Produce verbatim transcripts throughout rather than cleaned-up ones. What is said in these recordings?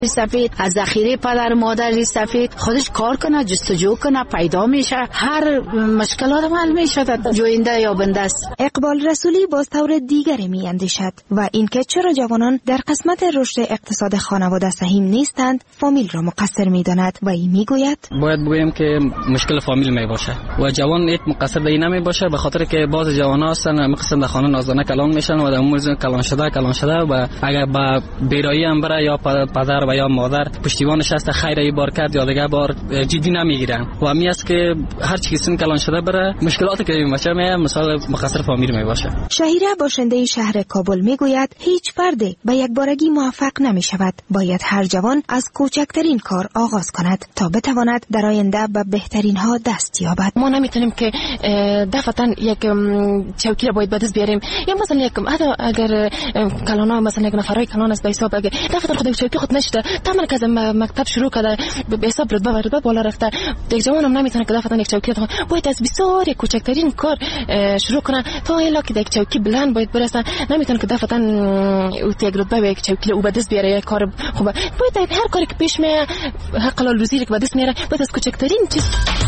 سفید، از ذخیره پدر مادر سفید خودش کار کنه، جستجو کنه، پیدا میشه، هر مشکلات حل میشه، جوینده یا بنده است. اقبال رسولی باز طور دیگری می اندیشد و اینکه چرا جوانان در قسمت رشد اقتصاد خانواده سهیم نیستند فامیل را مقصر می داند و این می گوید باید بگویم که مشکل فامیل می باشه و جوان ایت مقصر به این نمی باشه، به خاطر که باز جوان هستن میخواستن در خانه نازدانه کلان میشن و در امور کلان شده کلان شده و اگر با بیرایی هم بره یا پدر و یا مادر پشتیبانش هست خیر ای بار کرد یا دیگه بار جدی نمیگیرن و امی است که هر چی سن کلان شده بره مشکلاتی که میشه می مثال مقصر فامیل می باشه. شهیره باشنده شهر کابل میگوید هیچ فردی به یک بارگی موفق نمی شود، باید هر جوان از کوچکترین کار آغاز کند تا بتواند در آینده به بهترین ها دست یابد. ما نمیتونیم که دفعتا یک چوکی را باید به دست بیاریم یا مثلا یک اگر کلانا مثلا یک نفرای کلان است به حساب اگر دفعتا خود چوکی خود نشده تمام که مکتب شروع کرده به حساب رتبه رتبه بالا رفته، یک جوان هم نمیتونه که دفعتا یک چوکی را باید از بسیار یک کوچکترین کار شروع کنه تا الا که یک چوکی بلند باید برسه، نمیتونه که دفعتا او یک رتبه به یک چوکی او به دست بیاره یک کار خوبه، باید هر کاری که پیش میاد حق حلال روزی که به دست میاره باید از کوچکترین چیز.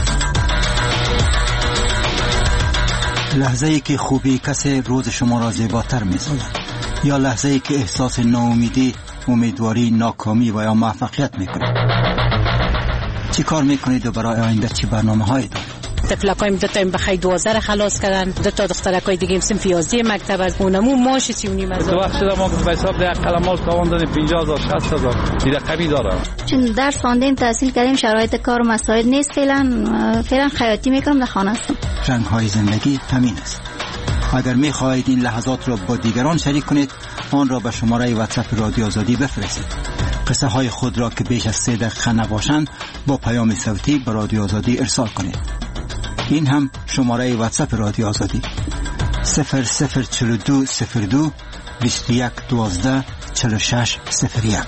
لحظه ای که خوبی کسی روز شما را زیباتر می‌سازد یا لحظه ای که احساس ناامیدی، امیدواری، ناکامی و یا موفقیت میکنید. چی کار میکنید و برای آینده چی برنامه هایی دارید؟ تفلکایم دو تا بخای دوازده خلاص کردن، دو تا دخترکای دیگه صنف یازده مکتب از اونمو ماش سی و نیم هزار. تو وقت شده ما به حساب ده قلمال کاوان دادیم پنجاه هزار شصت هزار دیگه قوی داره. چون درس خواندیم تحصیل کردیم شرایط کار و مساعد نیست، فعلا فعلا خیاطی میکنم در خانه هستم. رنگ های زندگی همین است. اگر میخواهید این لحظات را با دیگران شریک کنید آن را به شماره واتساپ رادیو آزادی بفرستید. قصه های خود را که بیش از سه دقیقه نباشند با پیام صوتی به رادیو آزادی ارسال کنید. این هم شماره واتساپ رادیو آزادی صفر صفر چهل و دو صفر دو بیست و یک دوازده چهل و شش صفر یک.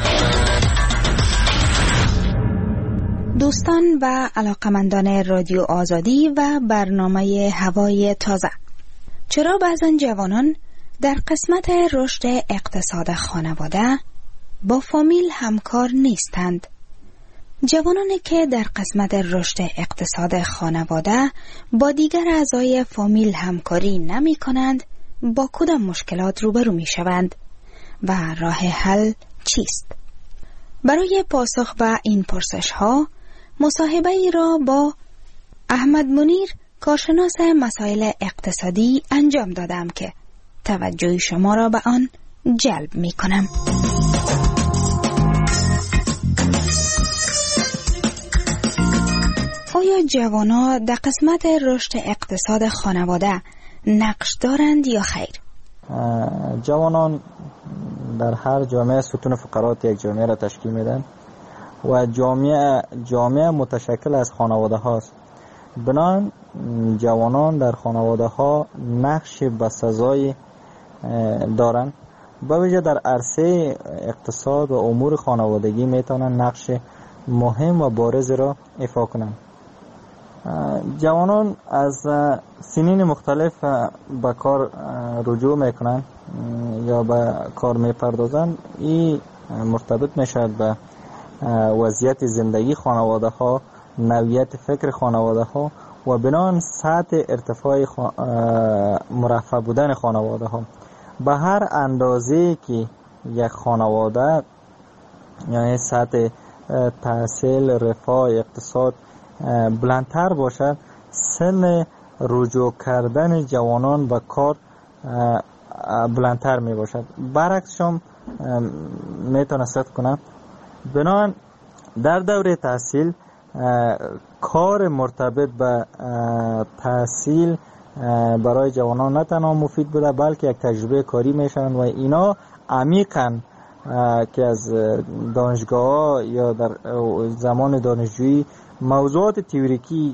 دوستان و علاقمندان رادیو آزادی و برنامه هوای تازه، چرا بعضن جوانان در قسمت رشد اقتصاد خانواده با فامیل همکار نیستند؟ جوانانی که در قسمت رشد اقتصاد خانواده با دیگر اعضای فامیل همکاری نمی کنند با کدام مشکلات روبرو می شوند و راه حل چیست؟ برای پاسخ به این پرسش ها مصاحبه ای را با احمد منیر کارشناس مسائل اقتصادی انجام دادم که توجه شما را به آن جلب می کنم. آیا جوانا در قسمت رشد اقتصاد خانواده نقش دارند یا خیر؟ جوانان در هر جامعه ستون فقرات یک جامعه را تشکیل میدن و جامعه جامعه متشکل از خانواده هاست. بنابراین جوانان در خانواده ها نقش بسزایی دارند، با ویژه در عرصه اقتصاد و امور خانوادگی میتونن نقش مهم و بارز را ایفا کنند. جوانان از سنین مختلف به کار رجوع میکنن یا به کار میپردازن. این مرتبط میشد به وضعیت زندگی خانواده ها، نوعیت فکر خانواده ها و بنان سطح ارتفاع خوا... مرفه بودن خانواده ها. به هر اندازه که یک خانواده یعنی سطح تحصیل، رفاه، اقتصاد بلندتر باشد، سن رجوع کردن جوانان به کار بلندتر می باشد. برعکسش هم میتونه صدق کنه. بنابراین در دوره تحصیل کار مرتبط به تحصیل برای جوانان نه تنها مفید بوده بلکه یک تجربه کاری میشن و اینا عمیقاً که از دانشگاه یا در زمان دانشجویی موضوعات تئوریکی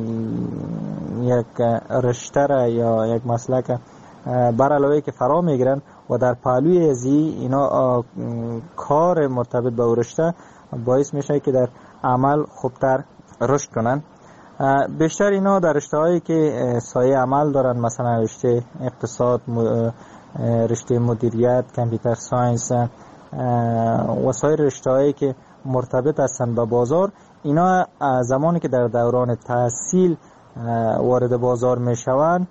یک رشته یا یک مسلک بر علاوه که فرا میگیرن و در پهلوی ازی اینا کار مرتبط به رشته باعث میشه که در عمل خوبتر رشد کنن. بیشتر اینا در رشته هایی که سایه عمل دارن، مثلا رشته اقتصاد، رشته مدیریت، کامپیوتر ساینس، و سایر رشته‌هایی که مرتبط هستند با بازار، اینا زمانی که در دوران تحصیل وارد بازار میشوند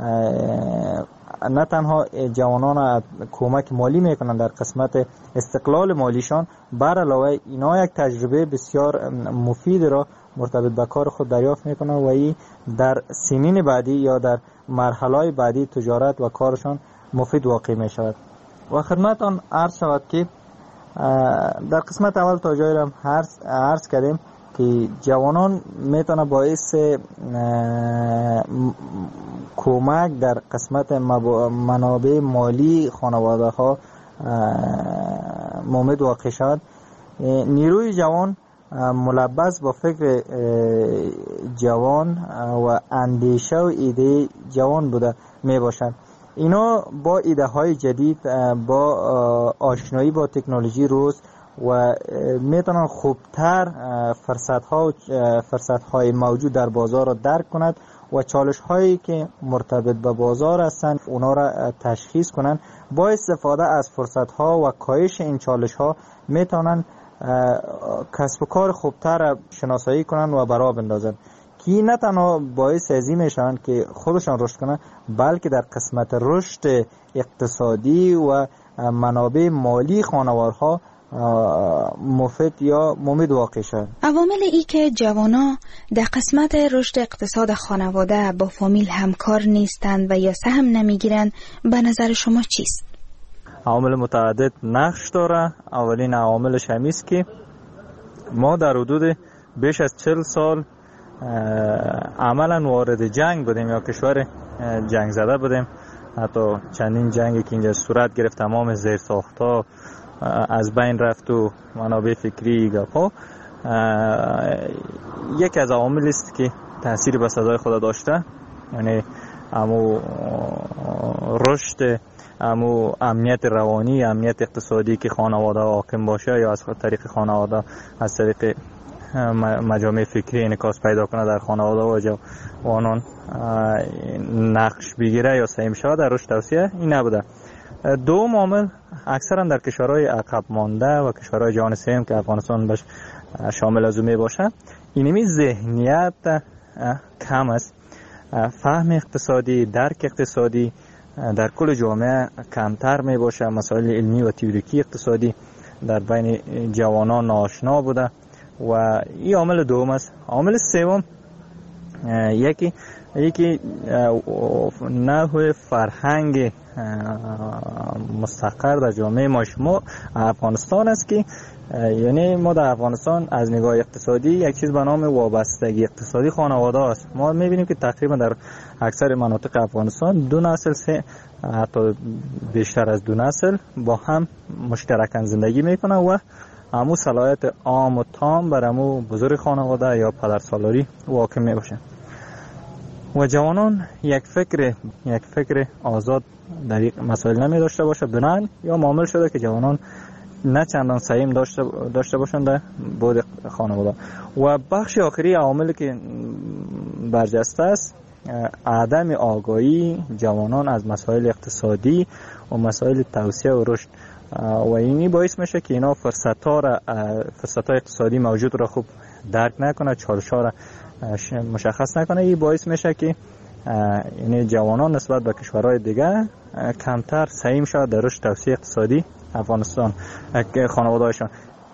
نه تنها جوانان کمک مالی میکنن در قسمت استقلال مالیشان، بر علاوه اینا یک تجربه بسیار مفید را مرتبط به کار خود دریافت میکنن و این در سنین بعدی یا در مرحله بعدی تجارت و کارشان مفید واقع میشود. و خدمتان عرض شود که در قسمت اول تا جایی را عرض کردیم که جوانان میتونه باعث کمک در قسمت منابع مالی خانواده ها مومد واقع شد. نیروی جوان ملبس با فکر جوان و اندیشه و ایده جوان بوده می باشند. اینا با ایده های جدید، با آشنایی با تکنولوژی روز و میتونن خوبتر فرصت ها و فرصت های موجود در بازار را درک کند و چالش هایی که مرتبط به بازار هستند اونا را تشخیص کنند. با استفاده از فرصت ها و کاهش این چالش ها میتونن کسب و کار خوبتر شناسایی کنند و برآ بندازند که نه تنها باعث ازی میشوند که خودشان رشد کنند، بلکه در قسمت رشد اقتصادی و منابع مالی خانوارها مفید یا مفید واقع شد. عوامل ای که جوانا در قسمت رشد اقتصاد خانواده با فامیل همکار نیستند و یا سهم نمیگیرند به نظر شما چیست؟ عوامل متعدد نقش داره. اولین عواملش همیست که ما در حدود بیش از چهل سال عملا وارد جنگ بودیم یا کشور جنگ زده بودیم. حتی چندین جنگی که اینجا صورت گرفت تمام زیرساخت‌ها از بین رفت و منابع فکری گپا. یکی از عوامل است که تأثیر به سزای خود داشته، یعنی امو رشد، امو امنیت روانی، امنیت اقتصادی که خانواده حاکم باشه یا از طریق خانواده از طریق مجامع فکری انعکاس پیدا کنه در خانواده و جوانان نقش بگیره یا سهم شود در رشد توسعه، این نبوده. دوم عامل اکثرا در کشورهای عقب مانده و کشورهای جهان سوم که افغانستان بهش شامل از می باشه، اینمی ذهنیت کم است. فهم اقتصادی، درک اقتصادی در کل جامعه کمتر می باشه. مسائل علمی و تئوریکی اقتصادی در بین جوانان ناآشنا بوده و این عامل دوم است. عامل سوم یکی یکی نحو فرهنگ مستقر در جامعه ما شما افغانستان است که یعنی ما در افغانستان از نگاه اقتصادی یک چیز به نام وابستگی اقتصادی خانواده است. ما میبینیم که تقریبا در اکثر مناطق افغانستان دو نسل سه حتی بیشتر از دو نسل با هم مشترکاً زندگی میکنن و همو صلاحیت عام و تام بر همو بزرگ خانواده یا پدرسالاری واقع می باشه و جوانان یک فکر یک فکر آزاد در این مسائل نمی داشته باشه. بنان یا معامل شده که جوانان نه چندان سهم داشته داشته باشند در بود خانواده. و بخش آخری عواملی که برجسته است عدم آگاهی جوانان از مسائل اقتصادی و مسائل توسعه و رشد و اینی باعث میشه که اینا فرصت‌ها را فرصت‌های اقتصادی موجود را خوب درک نکنه، چالش‌ها را مشخص نکنه. این باعث میشه که یعنی جوانان نسبت به کشورهای دیگه کمتر سهم شود در رشد توسعه اقتصادی افغانستان خانواده‌هاشون.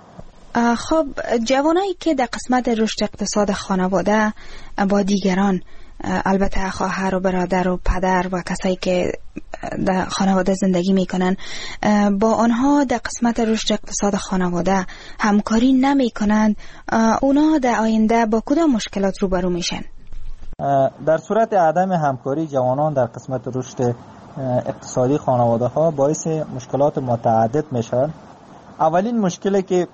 خب جوانایی که در قسمت رشد اقتصاد خانواده با دیگران، البته خواهر و برادر و پدر و کسایی که در خانواده زندگی میکنن، با آنها در قسمت رشد اقتصاد خانواده همکاری نمیکنن، اونا در آینده با کدام مشکلات روبرو میشن؟ در صورت عدم همکاری جوانان در قسمت رشد اقتصادی خانواده ها باعث مشکلات متعدد میشن. اولین مشکلی که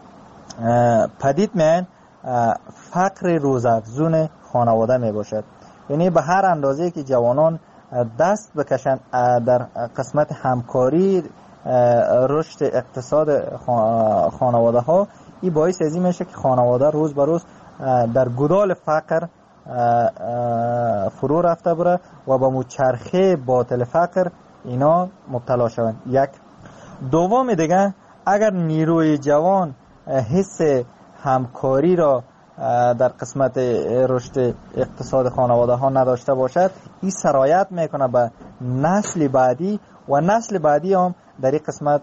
پدید میاد فقر روزافزون خانواده می باشد. یعنی به هر اندازه که جوانان دست بکشند در قسمت همکاری رشد اقتصاد خانواده ها، این باعث از این میشه که خانواده روز به روز در گدال فقر فرو رفته بره و با مچرخه باطل فقر اینا مبتلا شوند. یک دوم دیگه اگر نیروی جوان حس همکاری را در قسمت رشد اقتصاد خانواده ها نداشته باشد، این سرایت میکنه به نسل بعدی و نسل بعدی هم در این قسمت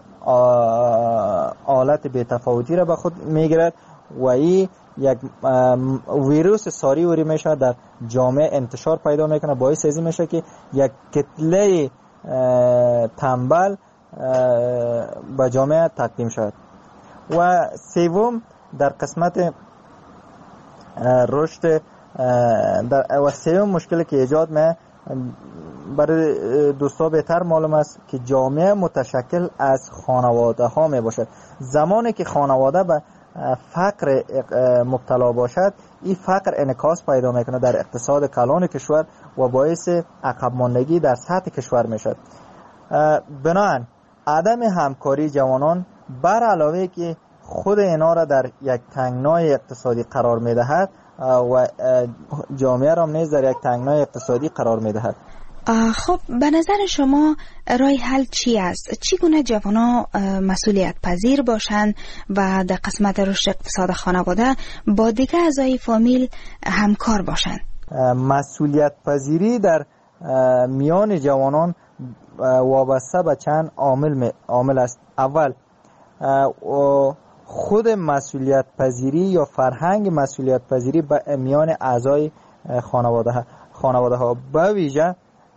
حالت بی‌تفاوتی را به خود میگیرد و این یک ویروس ساری وری میشه، در جامعه انتشار پیدا میکنه، باعث ازی میشه که یک کتله تنبل به جامعه تقدیم شد. و سوم در قسمت رشد و سوم مشکلی که ایجاد می برای دوستا بهتر معلوم است که جامعه متشکل از خانواده ها می باشد. زمانی که خانواده به فقر مبتلا باشد، این فقر انعکاس پیدا میکنه در اقتصاد کلان کشور و باعث عقب ماندگی در سطح کشور میشد. بنابراین عدم همکاری جوانان بر علاوه که خود اینا را در یک تنگنای اقتصادی قرار میدهد و جامعه را نیز در یک تنگنای اقتصادی قرار میدهد. خب به نظر شما راه حل چی است؟ چگونه جوانان مسئولیت پذیر باشند و در قسمت رشد اقتصاد خانواده با دیگر اعضای فامیل همکار باشند؟ مسئولیت پذیری در میان جوانان وابسته به چند عامل عامل است. اول خود مسئولیت پذیری یا فرهنگ مسئولیت پذیری به میان اعضای خانواده ها خانواده ها به ویژه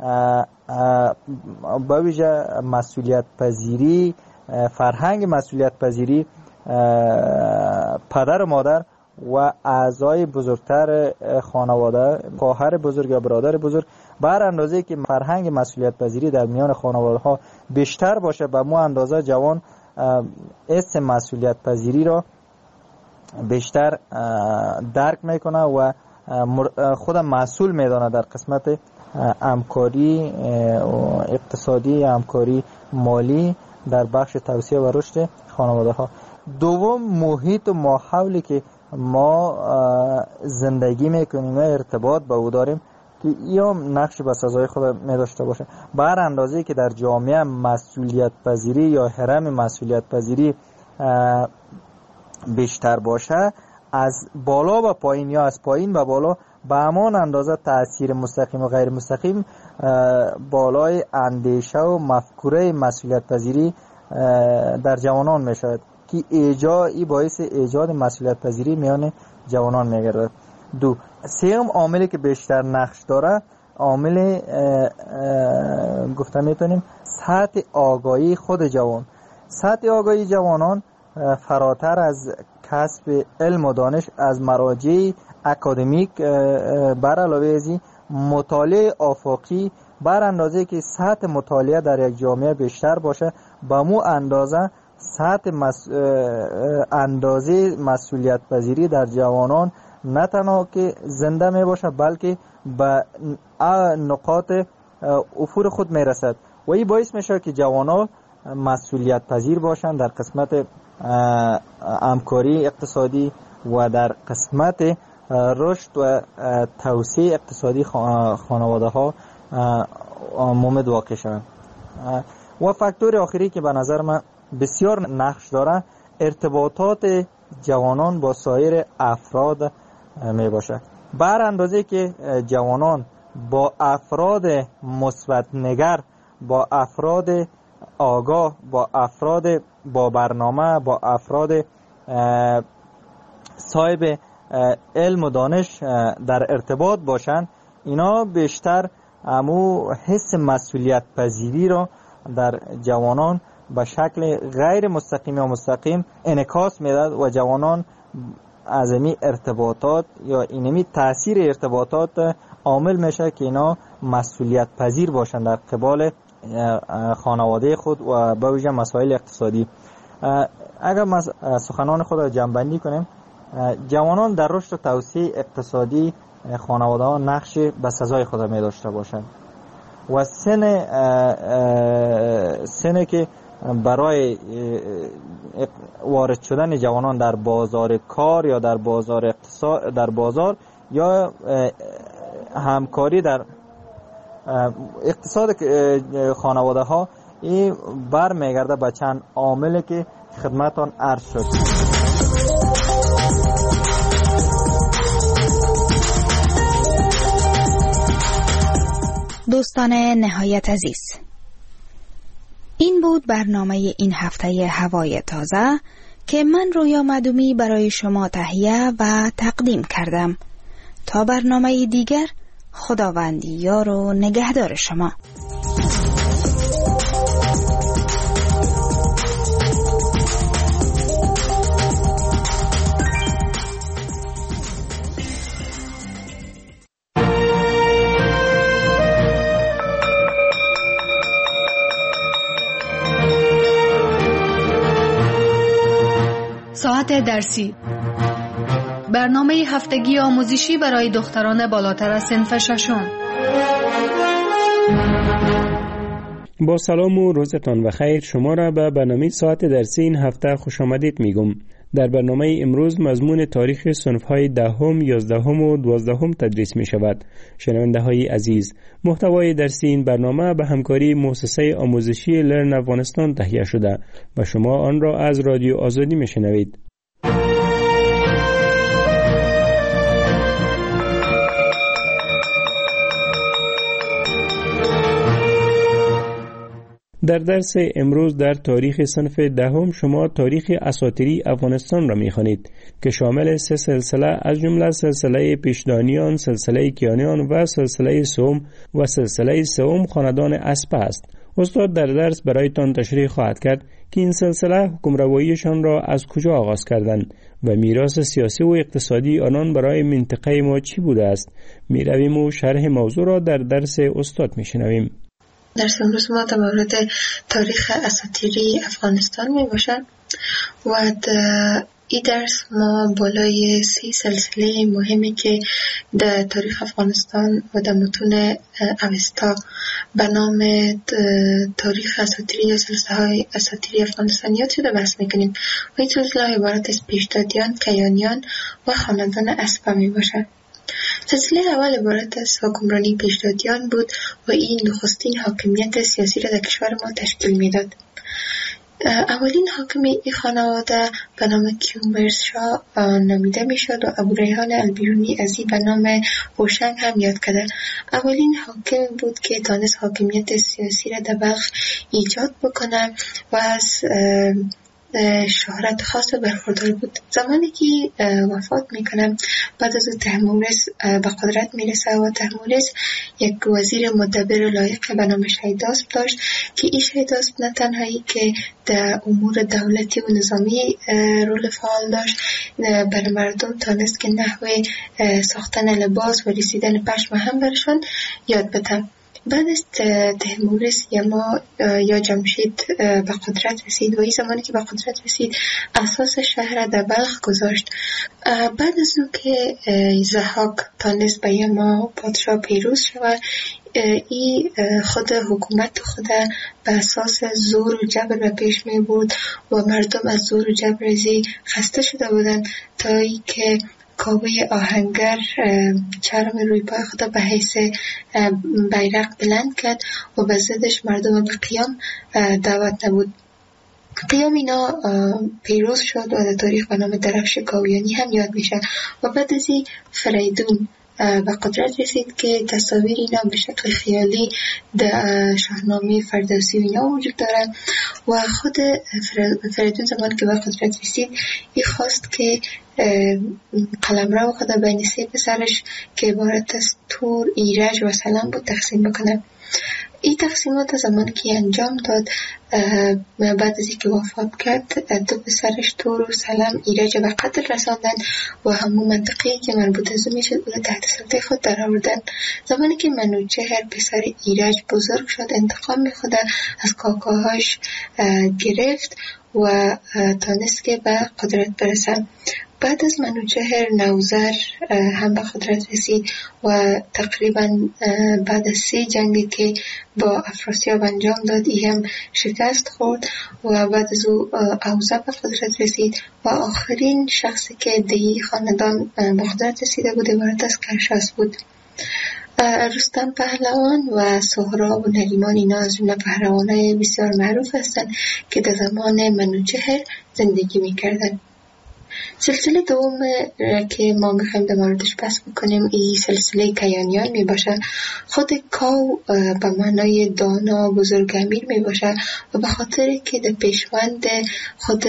به ویژه مسئولیت پذیری فرهنگ مسئولیت پذیری پدر و مادر و اعضای بزرگتر خانواده، خواهر بزرگ یا برادر بزرگ، بر اندازه که فرهنگ مسئولیت پذیری در میان خانواده ها بیشتر باشه، به مو اندازه جوان اسم مسئولیت پذیری را بیشتر درک میکنه و خود مسئول میدانه در قسمت همکاری اقتصادی، همکاری مالی در بخش توسعه و رشد خانواده ها. دوم محیط و ماحولی که ما زندگی میکنیم و ارتباط با او داریم که این نقش به سزای خود می داشته باشه. بر اندازه که در جامعه مسئولیت پذیری یا هرم مسئولیت پذیری بیشتر باشه، از بالا به پایین یا از پایین به بالا به همان اندازه تأثیر مستقیم و غیر مستقیم بالای اندیشه و مفکوره مسئولیت پذیری در جوانان می شود که ایجاد باعث ایجاد مسئولیت پذیری میان جوانان می گردد. دو سوم عاملی که بیشتر نقش داره عامل گفته میتونیم سطح آگاهی خود جوان. سطح آگاهی جوانان فراتر از کسب علم و دانش از مراجع اکادمیک بر علاوه از این مطالعه آفاقی بر اندازه که سطح مطالعه در یک جامعه بیشتر باشه، به مو اندازه سطح مس... اندازه مسئولیت پذیری در جوانان نه تنها که زنده می باشه بلکه به نقاط افور خود می رسد و این باعث میشه که جوانان مسئولیت پذیر باشند در قسمت همکاری اقتصادی و در قسمت رشد و توسعه اقتصادی خانواده ها مومد واقع شوند. و فاکتور آخری که به نظر من بسیار نقش داره ارتباطات جوانان با سایر افراد می باشه. بر اندازه که جوانان با افراد مثبت نگر، با افراد آگاه، با افراد با برنامه، با افراد صاحب علم و دانش در ارتباط باشند، اینا بیشتر امو حس مسئولیت پذیری را در جوانان به شکل غیر مستقیم یا مستقیم انعکاس میداد و جوانان از این ارتباطات یا اینمی تاثیر ارتباطات عامل میشه که اینا مسئولیت پذیر باشن در قبال خانواده خود و به ویژه مسائل اقتصادی. اگر ما سخنان خود را جمع‌بندی کنیم، جوانان در رشد و توسعه اقتصادی خانواده ها نقش به سزای خود می داشته باشند و سن سن که برای وارد شدن جوانان در بازار کار یا در بازار اقتصاد در بازار یا همکاری در اقتصاد خانواده ها، این بر میگرده به چند عاملی که خدمتان عرض شد. دوستان نهایت عزیز، این بود برنامه این هفته هوای تازه که من رویا مدومی برای شما تهیه و تقدیم کردم. تا برنامه دیگر، خداوند یار و نگهدار شما. ساعت درسی، برنامه هفتگی آموزشی برای دختران بالاتر از صنف ششم. با سلام و روزتان بخیر. شما را به برنامه ساعت درسی این هفته خوش آمدید میگم. در برنامه امروز مضمون تاریخ صنف‌های دهم، یازدهم و دوازدهم تدریس می شود. شنونده‌های عزیز، محتوای درسی این برنامه به همکاری مؤسسه آموزشی لرن افغانستان تهیه شده و شما آن را از رادیو آزادی می شنوید. در درس امروز در تاریخ صنف دهم شما تاریخ اساطیری افغانستان را می‌خوانید که شامل سه سلسله از جمله سلسله پیشدانیان، سلسله کیانیان و سلسله سوم و سلسله سوم خاندان اسپه است. استاد در درس برایتان تشریح خواهد کرد که این سلسله حکمرواییشان را از کجا آغاز کردند و میراث سیاسی و اقتصادی آنان برای منطقه ما چی بوده است. می‌رویم و شرح موضوع را در درس استاد می‌شنویم. درس امروز ما در مورد تاریخ اساطیری افغانستان می باشد و این درس ما بالای سی سلسله مهمی که در تاریخ افغانستان و در متون اوستا به نام تاریخ اساطیری یا سلسله های اساطیری افغانستان یاد شده بحث میکنیم و این سلسله عبارت از پیشدادیان، کیانیان و خاندان اسپه می باشد. سلسله اول عبارت از حکمرانی پیشدادیان بود و این نخستین حاکمیت سیاسی را در کشور ما تشکیل میداد. اولین حاکم این خانواده به نام کیومرث شاه نامیده میشد و ابو ریحان البیرونی از این به نام هوشنگ هم یاد کرده. اولین حاکم بود که تانست حاکمیت سیاسی را در بلخ ایجاد بکنه و از شهرت خاص برخوردار بود. زمانی که وفات میکنه بعد از تحمورس به قدرت میرسه و تحمورس یک وزیر مدبر لایق به نام شیداسپ داشت که این شیداسپ نه تنهایی که در امور دولتی و نظامی رول فعال داشت، برای مردم تانست که نحوه ساختن لباس و رسیدن پشم هم برشان یاد بده. بعد از تحمورس یما یا جمشید به قدرت رسید و این زمانی که به قدرت رسید اساس شهر در بلخ گذاشت. بعد از اون که ضحاک تانست به یما پادشاه پیروز شود، ای خود حکومت خود به اساس زور و جبر به پیش می بود و مردم از زور و جبر ازی خسته شده بودن تا ای که کاوه آهنگر چرم روی پای خدا به حیث بیرق بلند کرد و به ضدش مردم به قیام دعوت نبود. قیام اینا پیروز شد و در تاریخ به نام درفش کاویانی هم یاد میشه و بعد از این فریدون به قدرت رسید که تصاویر اینا به شکل خیالی در شاهنامه فردوسی اینا وجود دارن و خود فریدون زمانی که به قدرت رسید این خواست که قلمرو خود بین سه پسرش که عبارت از تور، ایرج و سلام بود تقسیم بکنه. این تقسیمات زمانی که انجام داد بعد از اینکه وفات کرد دو پسرش تور و سلام ایرج به قتل رساندن و همون منطقه‌ای که مربوط از اون میشد اون تحت سلطه خود در آوردن. زمانی که منوچهر پسر ایرج بزرگ شد انتقام خود از کاکاهاش گرفت و تانست که به قدرت برسه. بعد از منوچهر نوذر هم به قدرت رسید و تقریبا بعد از سه جنگی که با افراسیاب انجام داد ای هم شکست خورد و بعد از او اوزه به قدرت رسید و آخرین شخصی که دیگه خاندان به قدرت رسیده بود عبارت از کرشاس بود. رستم پهلوان و سهراب و نریمان اینا از جمله پهلوانای بسیار معروف هستند که در زمان منوچهر زندگی میکردن. سلسله دوم که ما میخوایم در موردش بحث بکنیم این سلسله کیانیان می باشه. خود کاو به معنای دانا بزرگ امیر می باشه و به خاطر که در پیشوند خود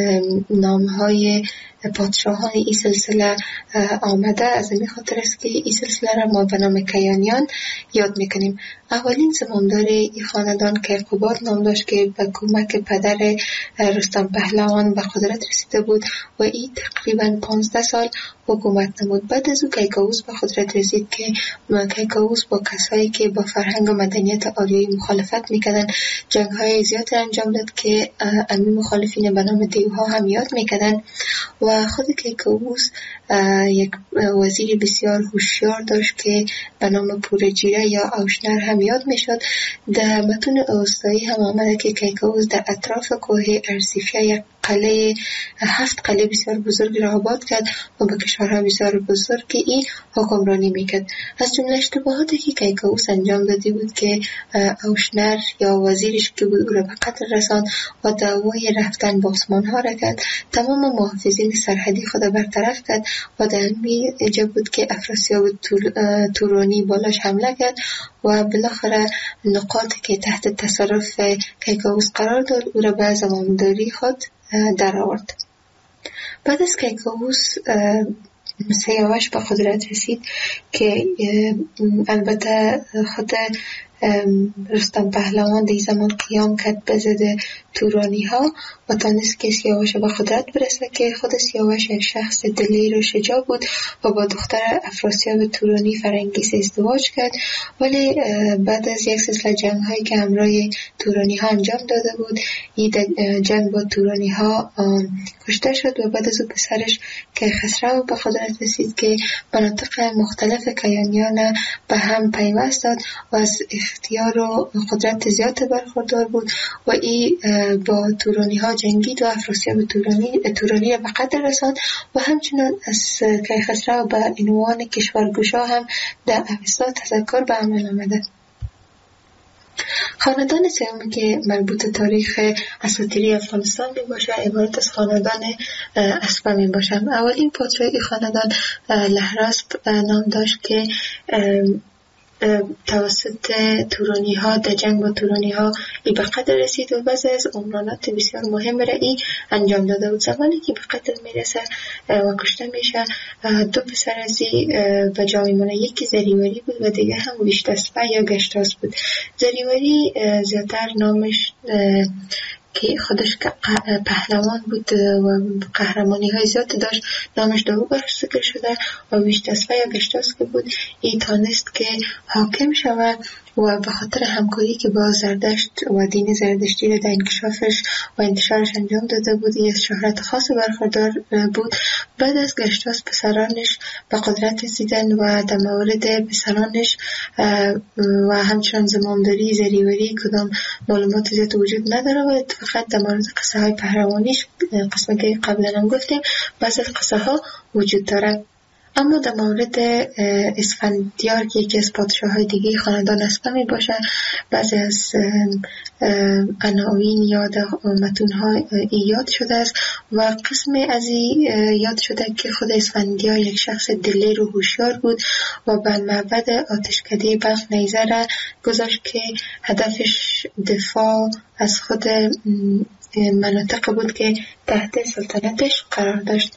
نامهای پادشاهان این سلسله آمده، از این خاطر است که این سلسله را ما به نام کیانیان یاد میکنیم. اولین زمامدار این خاندان کیقوباد نام داشت که به کمک پدر رستم پهلوان به قدرت رسیده بود و این تقریبا پانزده سال حکومت نمود. بعد از او کیکاووس به قدرت رسید که کیکاووس با کسایی که با فرهنگ و مدنیت آریایی مخالفت میکردن جنگ های زیاد انجام داد که امی مخالفین به نام دیوها هم یاد میکردن و خود کیکاووس یک وزیر بسیار هوشیار داشت که به نام پورجیره یا اوشنر هم یاد میشد. در متون اوستایی هم آمده که کیکاووس در اطراف کوه ارسیفیا یک قلعه هفت قلعه بسیار بزرگ را آباد کرد و به کشورها بسیار بزرگی این حکمرانی میکرد. از جمله اشتباهاتی که کیکاووس انجام داده بود که اوشنر یا وزیرش که بود او را به قتل رساند و دعوای رفتن با عثمان ها را کرد. تمام محافظین سرحدی خود برطرف کرد و در این جا بود که افراسیاب تورانی بالاش حمله کرد و بالاخره نقاطی که تحت تصرف کیکاووس قرار داد او را به زمامداری خود در آورد. بعد از کیکاووس سیاوش به قدرت رسید که البته خود رستم پهلوان در زمان قیام کرد به ضد تورانی ها و تانست که سیاوش به قدرت برسه که خود سیاوش یک شخص دلیر و شجاع بود و با دختر افراسیاب تورانی فرنگیس ازدواج کرد. ولی بعد از یک سلسله جنگ هایی که همراه تورانی ها انجام داده بود این جنگ با تورانی ها کشته شد و بعد از او پسرش کیخسرو به قدرت رسید که مناطق مختلف کیانیان به هم پیوست داد و از اختیار و قدرت زیاد برخوردار بود و این با تورانی ها جنگید و افراسیاب تورانی تورانی را به قتل رساند و همچنان از کیخسرو به عنوان کشورگشا هم در اوستا تذکر به عمل آمده. خاندان سومی که مربوط تاریخ اساطیری افغانستان می باشه عبارت از خاندان اسپا می باشه. اولین پادشاه خاندان لهراسپ نام داشت که توسط تورانی ها در جنگ با تورانی ها ای به قتل رسید و بعضی از عمرانات بسیار مهم را ای انجام داده بود. زمانی که به قتل میرسه و کشته میشه دو پسر از ای به جا میمونه، یکی زریوری بود و دیگه هم ویشتاسپه یا گشتاس بود. زریوری زیادتر نامش که خودش پهلوان بود و قهرمانی های زیاد داشت نامش دو برش ذکر شده و ویشتاسپه یا گشتاس که بود ای تانست که حاکم شود و به خاطر همکاری که با زردشت و دین زردشتی را در انکشافش و انتشارش انجام داده بود ای از شهرت خاص برخوردار بود. بعد از گشتاس پسرانش به قدرت رسیدن و در مورد پسرانش و همچنان زمامداری زریوری کدام معلومات زیاد وجود نداره و فقط در مورد قصه های پهلوانیش قسمه که قبلا هم گفتیم بعض از قصه ها وجود داره. اما در مورد اسفندیار که یکی از پادشاه های دیگه خاندان اسپا می باشه بعضی از عناوین یا در متون ها یاد شده است و قسم از این یاد شده که خود اسفندیار یک شخص دلیر و هوشیار بود و بر معبد آتشکده بلخ نیزه را گذاشت که هدفش دفاع از خود مناطق بود که تحت سلطنتش قرار داشت.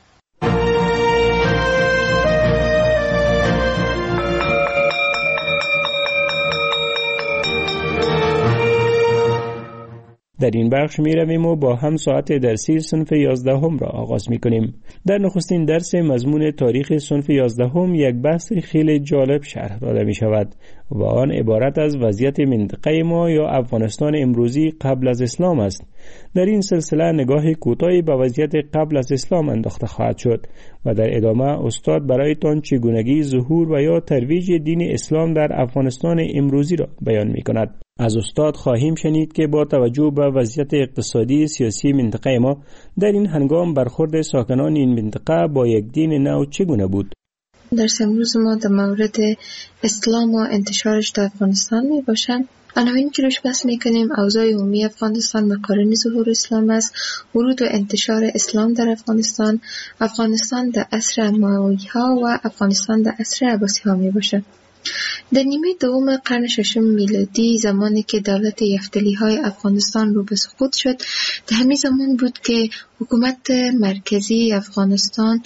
در این بخش می رویم و با هم ساعت درسی صنف یازدهم را آغاز می کنیم. در نخستین درس مضمون تاریخ صنف یازدهم یک بحث خیلی جالب شرح داده می شود و آن عبارت از وضعیت منطقه ما یا افغانستان امروزی قبل از اسلام است. در این سلسله نگاه کوتاهی به وضعیت قبل از اسلام انداخته خواهد شد و در ادامه استاد برایتان چگونگی ظهور و یا ترویج دین اسلام در افغانستان امروزی را بیان می کند. از استاد خواهیم شنید که با توجه به وضعیت اقتصادی سیاسی منطقه ما در این هنگام برخورد ساکنان این منطقه با یک دین نو چگونه بود. درس امروز ما در مورد اسلام و انتشارش در افغانستان می باشم. عناوینی که روش بحث میکنیم اوضاع عمومی افغانستان، مقارن ظهور اسلام است، ورود و انتشار اسلام در افغانستان، افغانستان در عصر اموی ها و افغانستان در عصر عباسی ها می باشه. در نیمه دوم قرن ششم میلادی، زمانی که دولت یفتلی های افغانستان رو به سقوط شد، در همین زمان بود که حکومت مرکزی افغانستان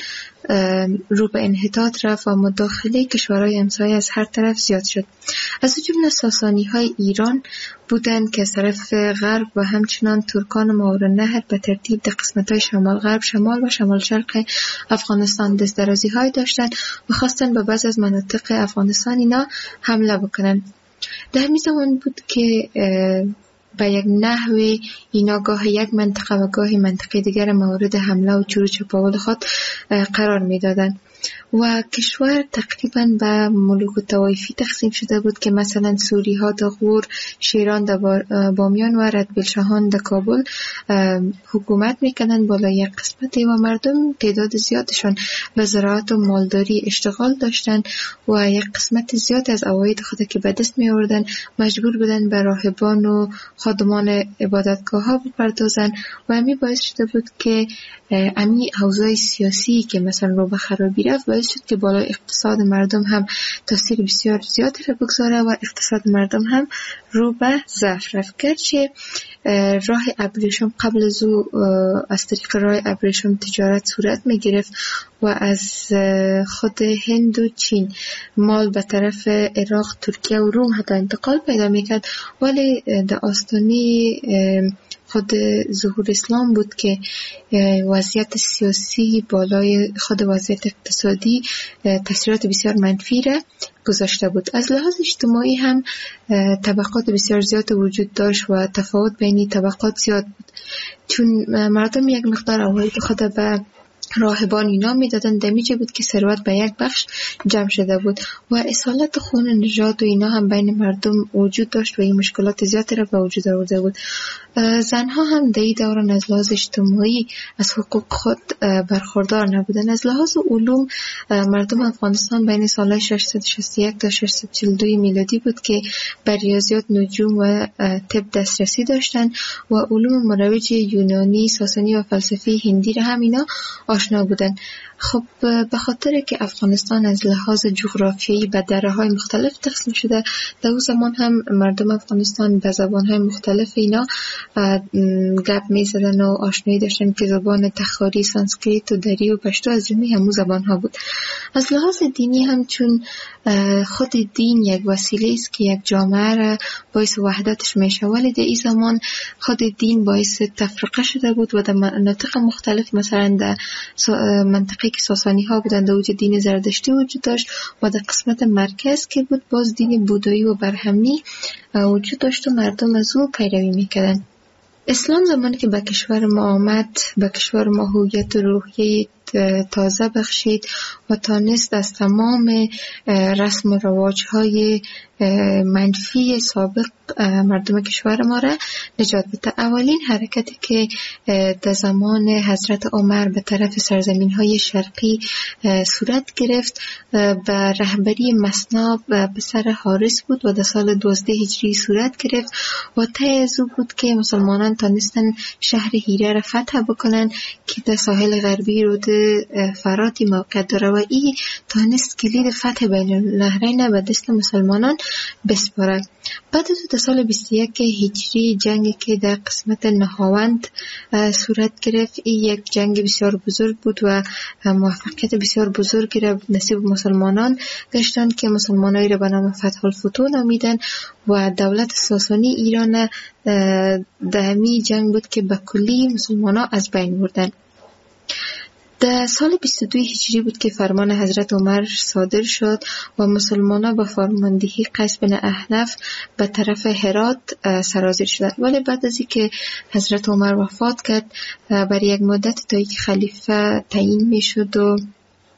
رو به انحطاط رفت و مداخله کشورهای همسایه از هر طرف زیاد شد. از جمله ساسانی های ایران بودند که از طرف غرب و همچنان ترکان ماورالنهر به ترتیب در قسمت های شمال غرب، شمال و شمال شرق افغانستان دست درازی های داشتند و خواستند به بعض از مناطق افغانستان اینا حمله بکنن. در همین زمان بود که به یک نحوی اینا گاه یک منطقه و گاه منطقه دیگر مورد حمله و چور و چپاول خود قرار می دادن و کشور تقریبا به ملوک و طوایفی تقسیم شده بود که مثلا سوری ها در غور، شیران در بامیان و ردبیلشاهان در کابل حکومت میکنن بالا یک قسمتی و مردم تعداد زیادشان به زراعت و مالداری اشتغال داشتن و یک قسمت زیاد از عواید خود که به دست می آوردن مجبور بودن به راهبان و خادمان عبادتگاه ها بپردازن و امی باعث شده بود که امی اوضاع سیاسی که مثلا رو به خرابی رفت باعث شد که بالای اقتصاد مردم هم تاثیر بسیار زیادی را بگذاره و اقتصاد مردم هم رو به ضعف رفت. گرچه راه ابریشم قبل از او از طریق راه ابریشم تجارت صورت می گرفت و از خود هند و چین مال به طرف عراق، ترکیه و روم حتی انتقال پیدا می کرد، ولی در آستانه خود ظهور اسلام بود که وضعیت سیاسی بالای خود وضعیت اقتصادی تاثیرات بسیار منفی را گذاشته بود. از لحاظ اجتماعی هم طبقات بسیار زیاد وجود داشت و تفاوت بین طبقات زیاد بود، چون مردم یک مقدار عواید خود به راهبان اینا میدادن. دمیجه بود که ثروت به یک بخش جمع شده بود و اصالت خون نژاد و اینا هم بین مردم وجود داشت و این مشکلات زیادی را به وجود آورده بود. زنها هم در این دوران از لحاظ اجتماعی از حقوق خود برخوردار نبودن. از لحاظ علوم مردم افغانستان بین سال ششصد و شصت و یک تا ششصد و چهل و دو میلادی بود که بر ریاضیات، نجوم و طب دسترسی داشتن و علوم مروج یونانی، ساسانی و فلسفه هندی را هم اینا آشنا بودن. خب به خاطر که افغانستان از لحاظ جغرافیایی به دره‌های مختلف تقسیم شده، در اون زمان هم مردم افغانستان به زبان‌های مختلف اینا گپ می‌زدن و آشنایی داشتن که زبان تخاری، سانسکریت و دری و پشتو از جمله همون زبان‌ها بود. از لحاظ دینی هم چون خود دین یک وسیله است که یک جامعه را باعث وحدتش میشه، ولی در این زمان خود دین باعث تفرقه شده بود و در مناطق مختلف مثلا در منطقه که ساسانی ها بودند وجود دین زردشتی وجود داشت و در قسمت مرکز که بود باز دین بودایی و برهمنی وجود داشت و مردم از او پیروی میکردن. اسلام زمانی که به کشور ما آمد، به کشور ما هویت و روحیه تازه بخشید و تانست از تمام رسم و رواج های منفی سابق مردم کشور ما را نجات بده. اولین حرکتی که در زمان حضرت عمر به طرف سرزمین های شرقی صورت گرفت به رهبری مثنی پسر حارس بود و در سال دوازده هجری صورت گرفت و طی از او بود که مسلمانان تانستن شهر هیره را فتح بکنن که در ساحل غربی رود فراتی موقع داره و این تانست کلید فتح بین النهرین به دست مسلمانان بسپاره. بعد از در سال بیست و یک هجری جنگی که در قسمت نهاوند صورت گرفت، این یک جنگ بسیار بزرگ بود و موفقیت بسیار بزرگی را نصیب مسلمانان گشتند که مسلمانایی را به نام فتح الفتوح نامیدن و دولت ساسانی ایران در همین جنگ بود که به کلی مسلمانان از بین بردن. در سال بیست و دو هجری بود که فرمان حضرت عمر صادر شد و مسلمانان با فرماندهی قیس بن احنف به طرف هرات سرازیر شدند. ولی بعد از اینکه حضرت عمر وفات کرد برای یک مدت تا اینکه خلیفه تعیین می شد و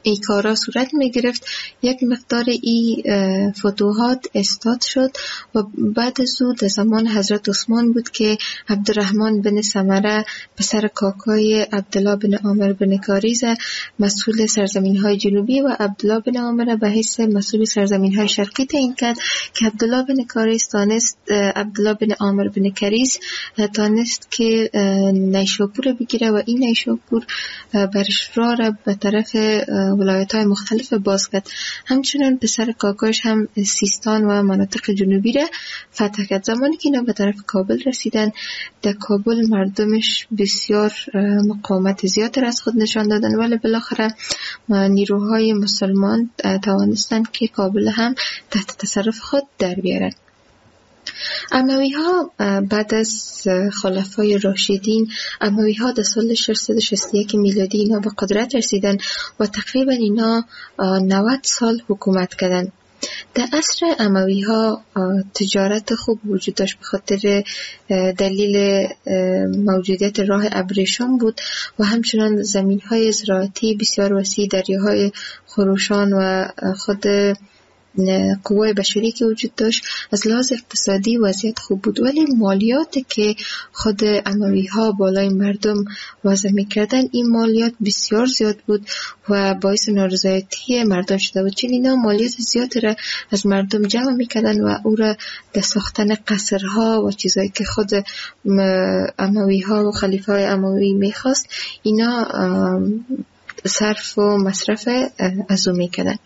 ای کارا صورت می گرفت. یک مقدار ای فتوحات استاد شد و بعد از او در زمان حضرت عثمان بود که عبدالرحمن بن سمره پسر کاکای عبدالله بن عامر بن کاریز مسئول سرزمین های جنوبی و عبدالله بن عامر به حیث مسئول سرزمین های شرقی تعیین کرد که عبدالله بن کاریز تانست عبدالله بن عامر بن کاریز تانست که نیشاپور بگیره و این نیشاپور برش را را به طرف ولایت های مختلف باز کرد. همچنان پسر کاکاش هم سیستان و مناطق جنوبی را فتح کرد. زمانی که اینا به طرف کابل رسیدن، در کابل مردمش بسیار مقاومت زیاد از خود نشان دادن، ولی بالاخره نیروهای مسلمان توانستن که کابل هم تحت تصرف خود در بیارن. اموی ها بعد از خلفای راشدین، اموی ها در سال ششصد و شصت و یک میلادی اینا به قدرت رسیدن و تقریبا اینا نود سال حکومت کردن. در عصر اموی ها تجارت خوب وجود داشت به خاطر دلیل موجودیت راه ابریشم بود و همچنان زمین های زراعتی بسیار وسیع، دریاهای خروشان و خود قوای بشری که وجود داشت. از لحاظ اقتصادی وضعیت خوب بود، ولی مالیات که خود اموی ها بالای مردم وضع میکردن، این مالیات بسیار زیاد بود و باعث نارضایتی مردم شده بود، چون اینا مالیات زیاد را از مردم جمع میکردن و او را در ساختن قصرها و چیزایی که خود اموی ها و خلیفه های اموی میخواست اینا صرف و مصرف از او میکردن.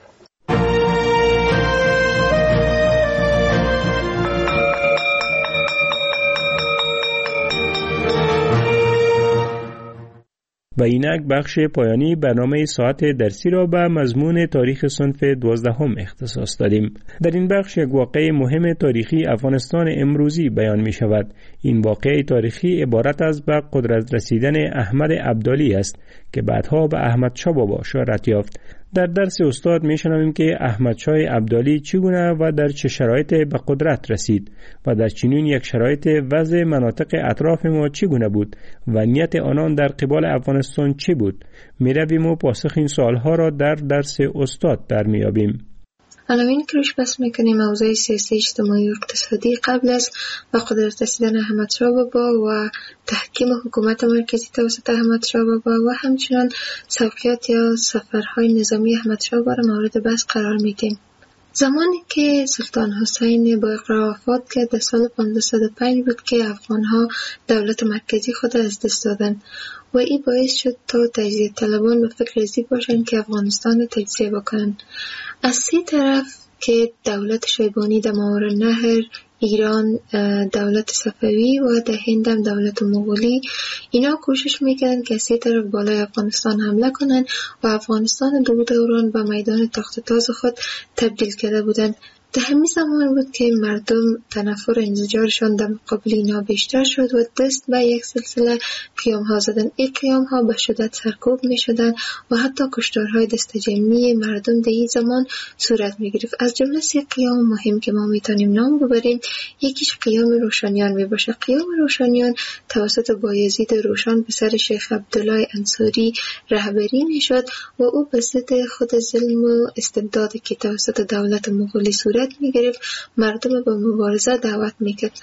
و اینک بخش پایانی برنامه ساعت درسی را به مضمون تاریخ صنف دوازدهم اختصاص دادیم. در این بخش یک واقعه مهم تاریخی افغانستان امروزی بیان می شود. این واقعه تاریخی عبارت از به قدرت رسیدن احمد ابدالی است که بعدها به احمد شاه بابا شهرت یافت. در درس استاد می شنویم که احمد شاه ابدالی چگونه و در چه شرایط به قدرت رسید و در چنین یک شرایط وضع مناطق اطراف ما چگونه بود و نیت آنان در قبال افغانستان چی بود. می رویم و پاسخ این سوالها را در درس استاد در می یابیم. عناوین که روش بحث میکنیم موضوع سیاسی، اجتماعی و اقتصادی قبل از به قدرت رسیدن احمد شاه بابا و تحکیم حکومت مرکزی توسط احمد شاه بابا و همچنان سبقیات یا سفرهای نظامی احمد شاه بابا را مورد بحث قرار میدیم. زمانی که سلطان حسین با اقرار وفات کرد در سال پانزده صد و پنج بود که افغانها دولت مرکزی خود از دست دادن و این باعث شد تا تجزیه طلبان به فکر ازی باشند که افغانستان رو تجزیه بکنن. از سی طرف که دولت شیبانی در ماوراءالنهر، ایران دولت صفوی و در هند هم دولت مغولی، اینا کوشش میکردن که از سی طرف بالای افغانستان حمله کنن و افغانستان دو دوران به میدان تخت تاز خود تبدیل کرده بودند. در همین زمان بود که مردم تنفر انزجارشان در مقابل اینا بیشتر شد و دست به یک سلسله قیام ها زدن. این قیام ها به شدت سرکوب می شدن و حتی کشتارهای دست جمعی مردم در این زمان صورت می گرفت. از جمله سی قیام مهم که ما می تانیم نام ببریم، یکیش قیام روشنیان می باشه. قیام روشنیان توسط بایزید روشن پسر شیخ عبدالله انصاری رهبری می شد و او به ضد خود ظلم و استبدادی که توسط دولت مغولی صورت می گرفت مردم به مبارزه دعوت می کرد.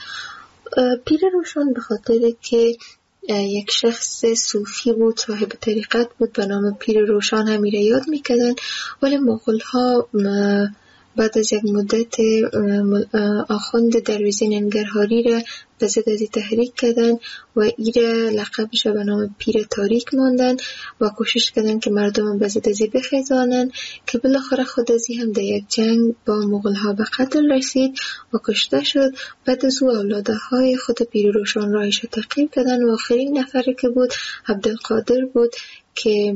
پیر روشن به خاطر که یک شخص صوفی بود، صاحب طریقت بود، به نام پیر روشن همی را یاد می کردن، ولی مغول ها بعد از یک مدت آخوند درویزی ننگرهاری را به ضد ازی تحریک کردن و ایره لقبش به نام پیر تاریک ماندن و کوشش کردن که مردم به ضد ازی بخیزانن که بالاخره خود ازی هم در یک جنگ با مغول ها به قتل رسید و کشته شد. بعد از او اولاده های خود پیر روشن راهش تعقیب کردن و آخرین نفری که بود عبدالقادر بود که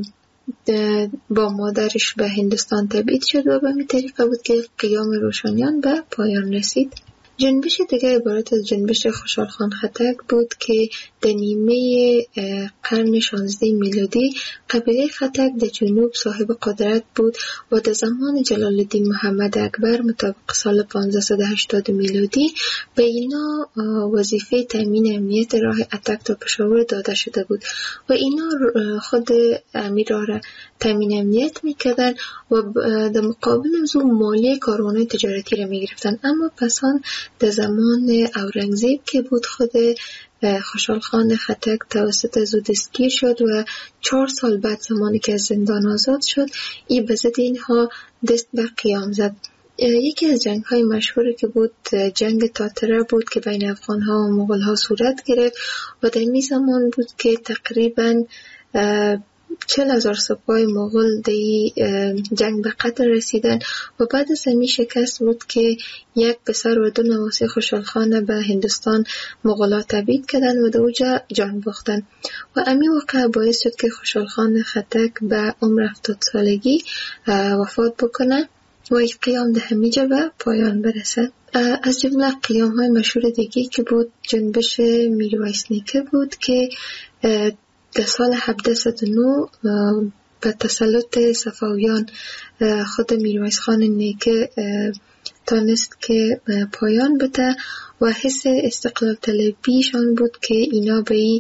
با مادرش به هندوستان تبعید شد و به می طریقه بود که قیام روشنیان به پایان رسید. جنبش دیگه عبارت از جنبش خوشحال خان خټک بود که در نیمه قرن شانزده میلادی قبیله خټک در جنوب صاحب قدرت بود و در زمان جلال الدین محمد اکبر مطابق سال پانزده و هشتاد میلادی به اینا وظیفه تامین امنیت راه اتک تا پشاور داده شده بود و اینا خود امیر را تامین امنیت میکردن و در مقابل از اون مالی کاروان‌های تجارتی را میگرفتن. اما پسان در زمان اورنگزیب که بود خود خوشحال خان خټک توسط از او دستگیر شد و چهار سال بعد زمانی که از زندان آزاد شد این به ضد اینها دست به قیام زد. یکی از جنگ های مشهوری که بود جنگ تاتره بود که بین افغان ها و مغول ها صورت گرفت و در می زمان بود که تقریباً چل هزار سپاه مغول در جنگ به قتل رسیدن و بعد از همی شکست بود که یک پسر و دو نواسه خوشحال خان به هندوستان مغولا تبعید کردن و در اوجا جان باختن و امی واقع باعث شد که خوشحال خان خټک به عمر هفتاد سالگی وفات بکنه و این قیام در همیجا به پایان برسه. از جمله قیام های مشهور دیگه که بود جنبش میرویس نیکه بود که در سال هفتصد و نه به تسلط صفویان خود میرویس خان نیکه تانست که پایان بده و حس استقلال طلبیشان بود که اینا به این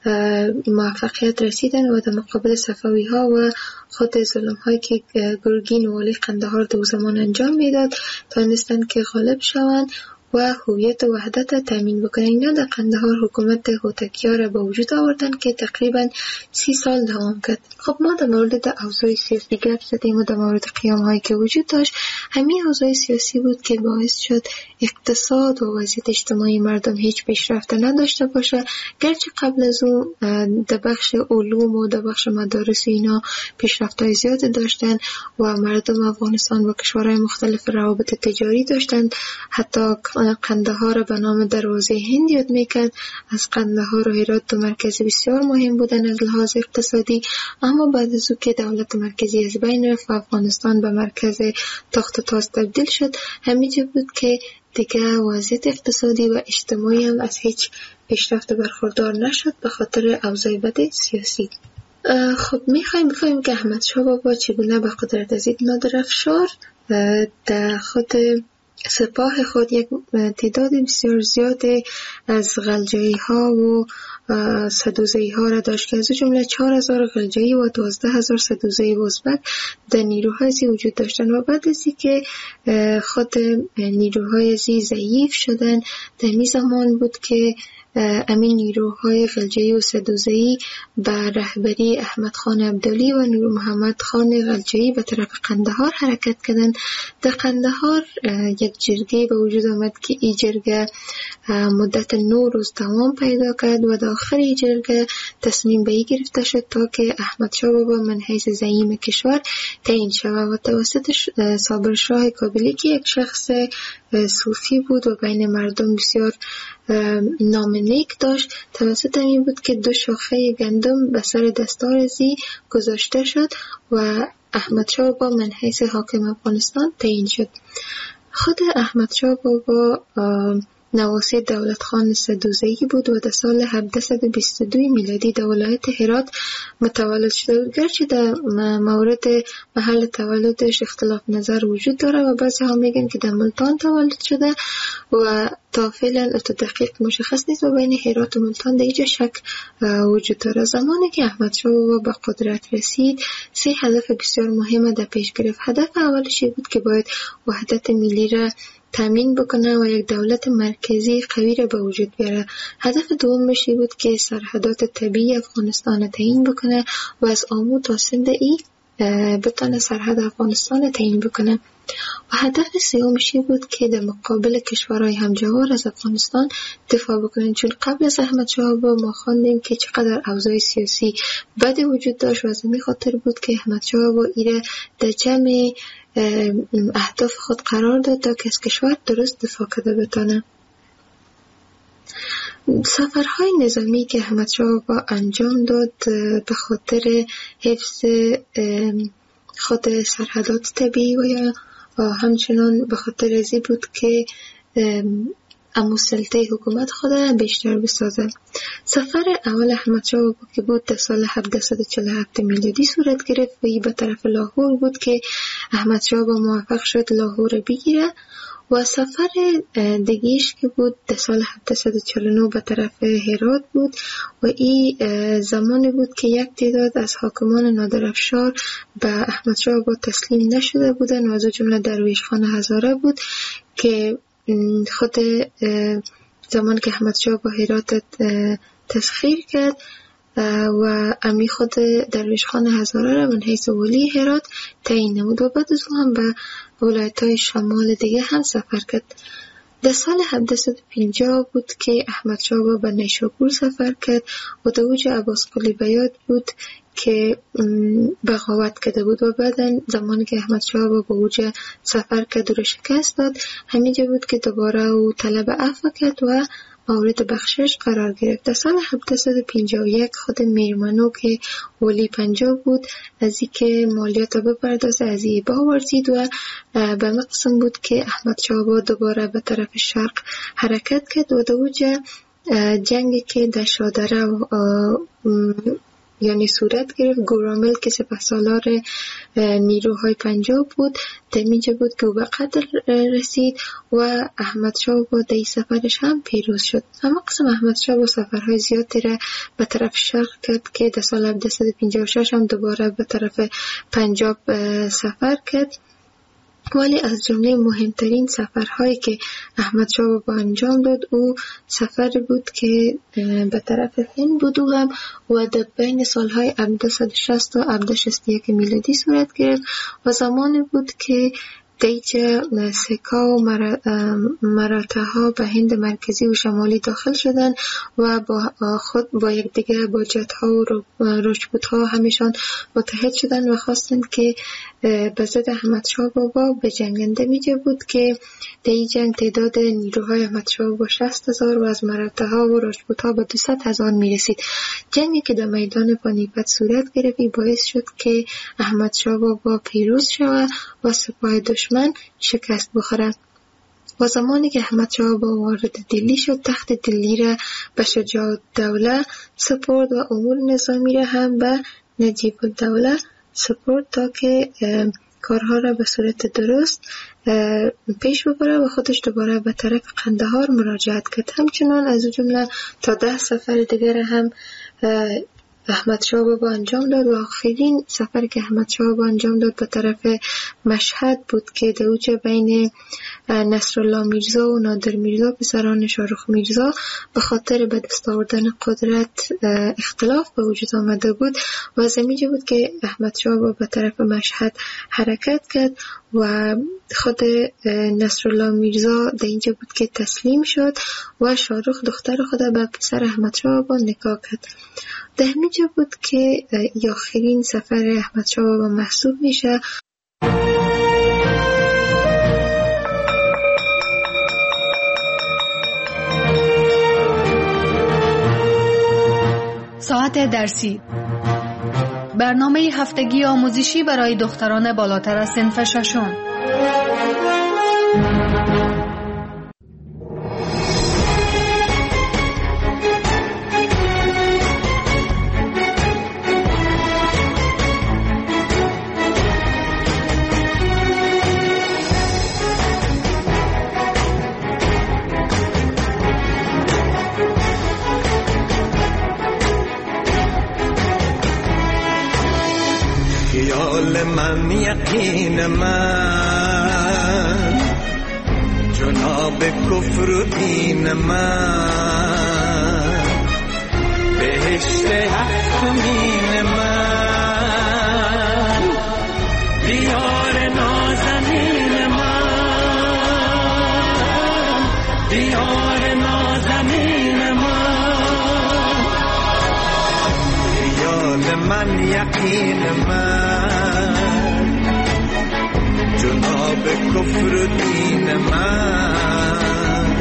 موفقیت رسیدن و در مقابل صفوی ها و خود ظلم هایی که گرگین والی قندهار در زمان انجام میداد تانستن که غالب شوند و هویت و وحدت تامین بکنن. اینا در قندهار حکومت هوتکیا را به وجود آوردن که تقریبا سی سال دوام کرد. خب ما در مورد اوضاع سیاسی گپ زدیم و در مورد قیام هایی که وجود داشت. همین اوضاع سیاسی بود که باعث شد اقتصاد و وضعیت اجتماعی مردم هیچ پیشرفت نداشته باشه، گرچه قبل از اون در بخش علوم و در بخش مدارس اینا پیشرفت‌های زیاد داشتن و مردم افغانستان و کشورهای مختلف روابط تجاری داشتن. حتی قندهار را به نام دروازه هند یاد میکرد. از قندهار و هرات دو مرکز بسیار مهم بودن از لحاظ اقتصادی، اما بعد از او که دولت مرکزی از بین رفت و افغانستان به مرکز تخت تاز تبدیل شد، همیشه بود که دیگه وضعیت اقتصادی و اجتماعی هم از هیچ پیشرفت برخوردار نشد به خاطر اوضاع بد سیاسی. خب میخوایم بفهمیم که احمد شاه بابا چگونه به قدرت رسید. نادر افشار در خود سپاه خود یک تعداد بسیار زیاد از غلجایی ها و سدوزایی ها را داشت که از جمله چهار هزار غلجایی و دوازده هزار سدوزایی و ازبک در نیروهای زی وجود داشتن و بعد از که خود نیروهای زی ضعیف شدن در می زمان بود که امین نیروهای غلجایی و سدوزایی به رهبری احمد خان عبدالی و نور محمد خان غلجایی به طرف قندهار حرکت کردند. در قندهار یک جرگه به وجود آمد که این جرگه مدت نو روز دوام پیدا کرد و در آخر جرگه تصمیم به این گرفته شد تا که احمد شاه بابا من حیث زعیم کشور تعیین شود و توسط صابر شاه کابلی که یک شخص صوفی بود و بین مردم بسیار نام نیک داشت، توسط این بود که دو شاخه گندم به سر دستار زی گذاشته شد و احمد شاه بابا من حیث حاکم افغانستان تعیین شد. خود احمد شاه بابا نواسه دولت خان سدوزایی بود و در سال هفتصد و بیست و دو میلادی در ولایت هرات متولد شده بود، گرچه در مورد محل تولدش اختلاف نظر وجود داره و بعضی ها میگن که در ملتان تولد شده و تا فعلا تا دقیق مشخص نیست و بین هرات و ملتان در اینجا شک وجود داره. زمانی که احمد شاه بابا به قدرت رسید سه هدف بسیار مهم در پیش گرفت. هدف اولش بود که باید وحدت ملی را تامین بکنه و یک دولت مرکزی قوی را به وجود بیاره. هدف دومش بود که سرحدات طبیعی افغانستان تعیین بکنه و از آمو تا سند ای بتونه سرحد افغانستان تعیین بکنه. و هدف سومش بود که در مقابل کشورهای همجوار از افغانستان دفاع بکنن، چون قبل از احمد شاه بابا ما خواندیم که چقدر اوضاع سیاسی بد وجود داشت و از این خاطر بود که احمد شاه بابا ایره در جمع اهداف خود قرار داد تا که از کشور درست دفاع کرده بتانه. سفرهای نظامی که احمد شاه بابا انجام داد به خاطر حفظ خود سرحدات طبیعی و یا همچنان به خاطر ازی بود که امو سلطه حکومت خود بیشتر بسازه. سفر اول احمد شاه بابا که بود در سال هفتصد و چهل و هفت میلادی صورت گرفت و ای به طرف لاهور بود که احمد شاه بابا موفق شد لاهور بگیره و سفر دیگیش که بود در سال هفتصد و چهل و نه به طرف هرات بود و این زمانی بود که یک تعداد از حاکمان نادرافشار به احمد شاه بابا تسلیم نشده بودن و از جمله درویش خان هزاره بود که خود زمان که احمد شاه با هرات تسخیر کرد و امی خود درویش خان هزاره را من حیث ولی هرات تعیین نمود و بعد از هم به ولایت های شمال دیگه هم سفر کرد. در سال هفتصد و پنجاه بود که احمد شاه با به نیشابور سفر کرد و در اوج عباس قلی بیات بود که بغاوت کرده بود و بعدا زمانی که احمد شاه با به اوج سفر کرد و را شکست داد همینجا بود که دوباره او طلب عفو کرد و مورد بخشش قرار گرفت. در سال هفتصد و پنجاه و یک خود میرمنو که ولی پنجاب بود از این که مالیات را بپردازه از این باورزید و به مقصد بود که احمد شاه با دوباره به طرف شرق حرکت کرد و در اوج جنگی که در شادره یعنی صورت گرفت گورامل که سپهسالار نیروهای پنجاب بود در اینجا بود که او به قتل رسید و احمد شاه با در سفرش هم پیروز شد. اما قسم احمد شاه با سفرهای زیادی را به طرف شرق کرد که در سال هفتصد و پنجاه و شش هم دوباره به طرف پنجاب سفر کرد، ولی از جمله مهمترین سفرهایی که احمد شاه با انجام داد او سفر بود که به طرف هند بود و هم و در بین سالهای هفتصد و شصت و هفتصد و شصت و یک میلادی صورت گرفت و زمانی بود که دیجه سکا و مراتع ها به هند مرکزی و شمالی داخل شدن و با خود با یک دیگه با جت ها و راجپوت ها همیشان متحد شدن و خواستند که به ضد احمد شاه بابا به جنگنده میجه بود که در این جنگ تعداد نیروهای احمد شاه بابا شصت هزار و از مراتع ها و راجپوت ها به دویست هزار میرسید. جنگی که در میدان پانیپت صورت گرفت باعث شد که احمد شاه بابا پیروز شود و سپاه دشمن شکست بخورد. و زمانی که احمد شاه بابا وارد دلی شد تخت دلی را به شجاع الدوله سپرد و امور نظامی را هم به نجیب الدوله سپرد تا که کارها را به صورت درست پیش ببره و خودش دوباره به طرف قندهار مراجعت کرد. همچنان از جمله تا ده سفر دیگر هم احمد شاه بابا انجام داد و آخرین سفر که احمد شاه بابا انجام داد به طرف مشهد بود که در اوج بین نصرالله میرزا و نادر میرزا پسران شاهرخ میرزا به خاطر به دست آوردن قدرت اختلاف به وجود آمده بود و از اینجا بود که احمد شاه بابا به طرف مشهد حرکت کرد و خود نصرالله میرزا در اینجا بود که تسلیم شد و شاهرخ دختر خود به پسر احمد شاه بابا نکاح کرد. در همینجا بود که آخرین سفر احمد شاه بابا محسوب میشه. ساعت درسی، برنامه هفتگی آموزشی برای دختران بالاتر از صنف ششم. من یقین من جناب کفر و دین من بهشت هفتمین من دیار نازنین من دیار نازنین من خیال من یقین من جناب کفر و دین من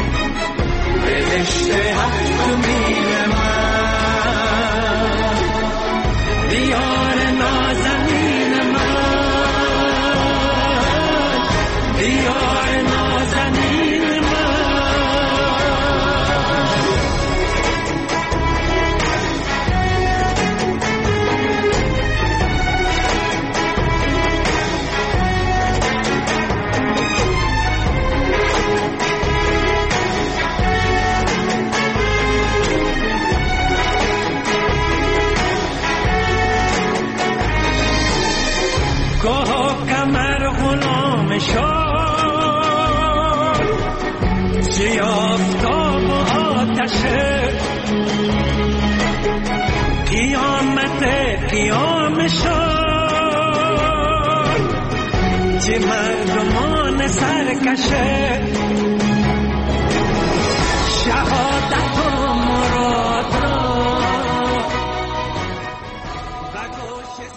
بهشت هفتمین من دیار نازنین من دیار نازنین من کمر غلام شد زی آفتاب و آتشه قیامت قیام شد چه مردمان سرکشه شهادت و